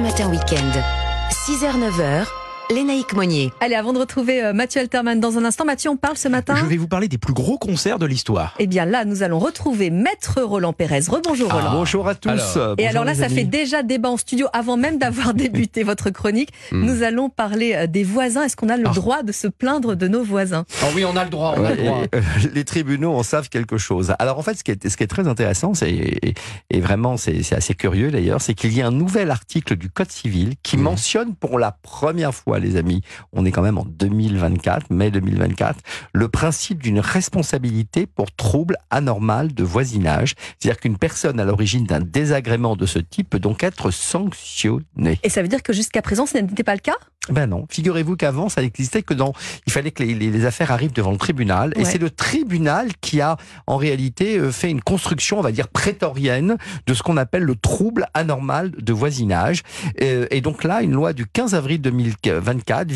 Matin Week-end. 6h-9h, Lénaïque Monnier. Allez, avant de retrouver Mathieu Alterman dans un instant, Mathieu, on parle ce matin. Je vais vous parler des plus gros concerts de l'histoire. Eh bien là, nous allons retrouver Maître Roland Pérez. Rebonjour Roland. Bonjour à tous. Alors là, ça fait déjà débat en studio avant même d'avoir débuté votre chronique. Nous allons parler des voisins. Est-ce qu'on a le droit de se plaindre de nos voisins? Oh oui, on a le droit. On a le droit. Les tribunaux en savent quelque chose. Alors en fait, ce qui est très intéressant, et vraiment c'est assez curieux d'ailleurs, c'est qu'il y a un nouvel article du Code civil qui mentionne pour la première fois, les amis, on est quand même en 2024, mai 2024, le principe d'une responsabilité pour trouble anormal de voisinage. C'est-à-dire qu'une personne à l'origine d'un désagrément de ce type peut donc être sanctionnée. Et ça veut dire que jusqu'à présent, ce n'était pas le cas? Ben non. Figurez-vous qu'avant, ça n'existait que il fallait que les affaires arrivent devant le tribunal. Et c'est le tribunal qui a, en réalité, fait une construction, on va dire, prétorienne de ce qu'on appelle le trouble anormal de voisinage. Et donc là, une loi du 15 avril 2024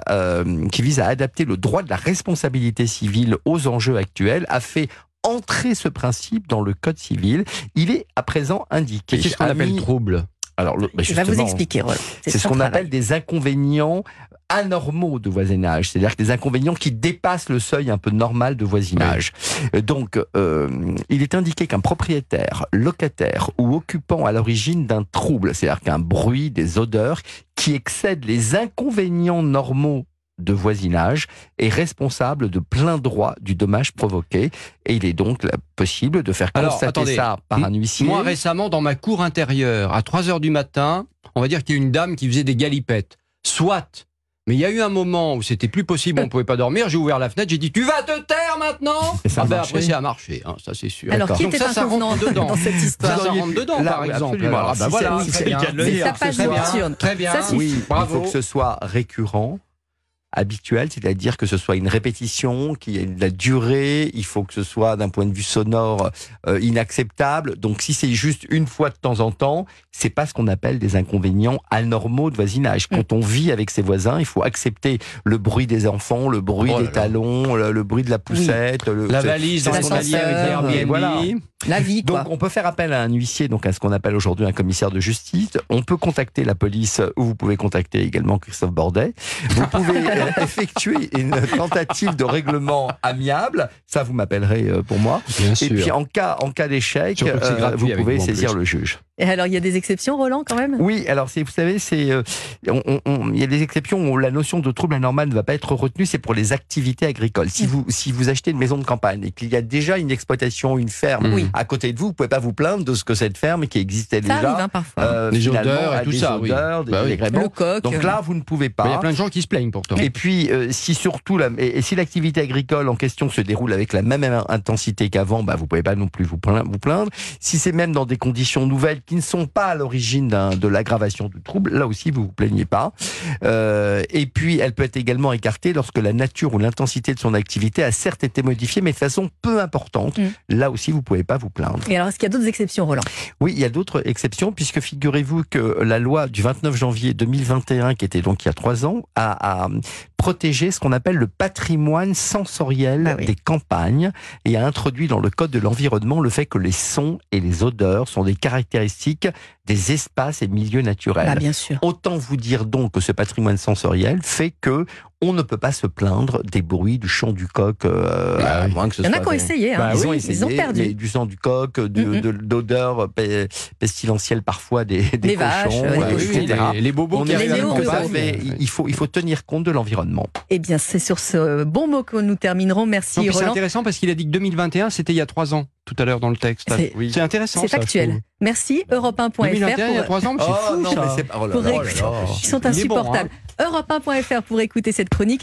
qui vise à adapter le droit de la responsabilité civile aux enjeux actuels, a fait entrer ce principe dans le Code civil. Il est à présent indiqué. Qu'est-ce qu'on appelle trouble? Alors, je vais vous expliquer. Voilà. C'est ce qu'on appelle des inconvénients anormaux de voisinage, c'est-à-dire des inconvénients qui dépassent le seuil un peu normal de voisinage. Oui. Donc, il est indiqué qu'un propriétaire, locataire ou occupant à l'origine d'un trouble, c'est-à-dire qu'un bruit, des odeurs qui excèdent les inconvénients normaux de voisinage, est responsable de plein droit du dommage provoqué. Et il est donc possible de faire constater ça par un huissier. Moi, récemment, dans ma cour intérieure, à 3h du matin, on va dire qu'il y a une dame qui faisait des galipettes. Soit. Mais il y a eu un moment où c'était plus possible, on ne pouvait pas dormir, j'ai ouvert la fenêtre, j'ai dit « Tu vas te taire maintenant ?» Après, ça a marché, hein, ça c'est sûr. Alors, qui était inconvenant dans cette histoire? Ça rentre dedans, par exemple. Alors, voilà, c'est sa page nocturne. Très bien. Oui, il faut que ce soit récurrent, habituel, c'est-à-dire que ce soit une répétition, qu'il y ait de la durée, il faut que ce soit d'un point de vue sonore inacceptable. Donc si c'est juste une fois de temps en temps, c'est pas ce qu'on appelle des inconvénients anormaux de voisinage. Quand on vit avec ses voisins, il faut accepter le bruit des enfants, le bruit des talons, le bruit de la poussette, la valise dans son allié avec Airbnb. Voilà. La vie, quoi. Donc on peut faire appel à un huissier, donc à ce qu'on appelle aujourd'hui un commissaire de justice. On peut contacter la police, ou vous pouvez contacter également Christophe Bordet. Vous pouvez effectuer une tentative de règlement amiable. Ça, vous m'appellerez pour moi. Bien sûr. Et puis en cas d'échec, vous pouvez saisir le juge. Et alors, il y a des exceptions, Roland, quand même? Oui, alors vous savez, il y a des exceptions où la notion de trouble anormal ne va pas être retenue, c'est pour les activités agricoles. Si vous achetez une maison de campagne et qu'il y a déjà une exploitation, une ferme à côté de vous, vous ne pouvez pas vous plaindre de ce que cette ferme qui existait ça déjà. Arrive, hein, parfois. Des odeurs et tout ça. Le coq. Donc là, vous ne pouvez pas. Il y a plein de gens qui se plaignent pourtant. Et puis, si l'activité agricole en question se déroule avec la même intensité qu'avant, vous ne pouvez pas non plus vous plaindre. Si c'est même dans des conditions nouvelles qui ne sont pas à l'origine de l'aggravation du trouble, là aussi vous vous plaignez pas. Et puis elle peut être également écartée lorsque la nature ou l'intensité de son activité a certes été modifiée, mais de façon peu importante. Là aussi vous pouvez pas vous plaindre. Et alors est-ce qu'il y a d'autres exceptions, Roland? Oui, il y a d'autres exceptions, puisque figurez-vous que la loi du 29 janvier 2021, qui était donc il y a 3 ans, a protégé ce qu'on appelle le patrimoine sensoriel des campagnes et a introduit dans le Code de l'environnement le fait que les sons et les odeurs sont des caractéristiques des espaces et milieux naturels. Bien sûr. Autant vous dire donc que ce patrimoine sensoriel fait que on ne peut pas se plaindre des bruits du chant du coq. À moins que ce il y en a qui ont essayé. Ils ont perdu. Mais du chant du coq, d'odeurs pestilentielles parfois des vaches, etc. Les bobos qui arrivent. Il faut tenir compte de l'environnement. Eh bien, c'est sur ce bon mot que nous terminerons. Merci, Roland. C'est intéressant parce qu'il a dit que 2021, c'était il y a 3 ans, tout à l'heure dans le texte. C'est intéressant. C'est factuel. Merci, Europe1.fr. 2021, il y a 3 ans, mais c'est fou, ça. Ils sont insupportables. Europe1.fr pour écouter cette chronique.